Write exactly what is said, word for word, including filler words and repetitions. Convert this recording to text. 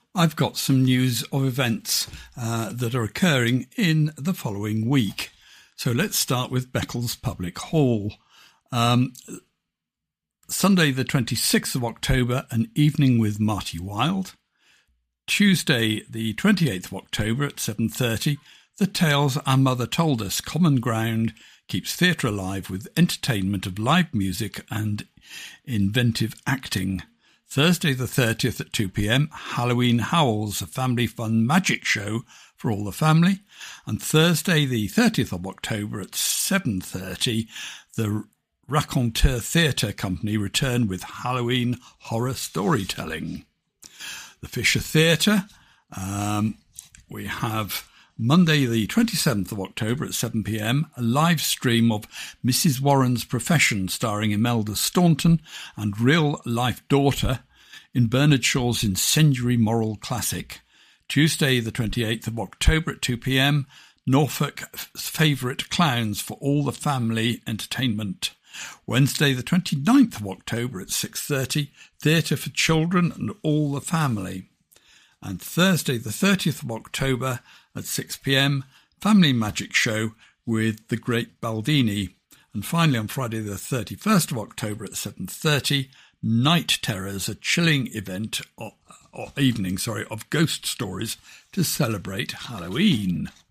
I've got some news of events uh, that are occurring in the following week. So let's start with Beccles Public Hall. Um, Sunday the twenty-sixth of October, an evening with Marty Wilde. Tuesday the twenty-eighth of October at seven thirty, The Tales Our Mother Told Us, Common Ground, keeps theatre alive with entertainment of live music and inventive acting. Thursday the thirtieth at two p.m, Halloween Howls, a family fun magic show for all the family. And Thursday the thirtieth of October at seven thirty, the Raconteur Theatre Company return with Halloween horror storytelling. The Fisher Theatre, um, we have Monday the twenty-seventh of October at seven p.m, a live stream of Missus Warren's Profession starring Imelda Staunton and real-life daughter in Bernard Shaw's incendiary moral classic. Tuesday the twenty-eighth of October at two p.m, Norfolk's favourite clowns for all the family entertainment. Wednesday the twenty-ninth of October at six thirty, Theatre for Children and all the family. And Thursday the thirtieth of October at six p.m, Family Magic Show with the Great Baldini. And finally on Friday the thirty-first of October at seven thirty, Night Terrors, a chilling event or, or evening, sorry, of ghost stories to celebrate Halloween.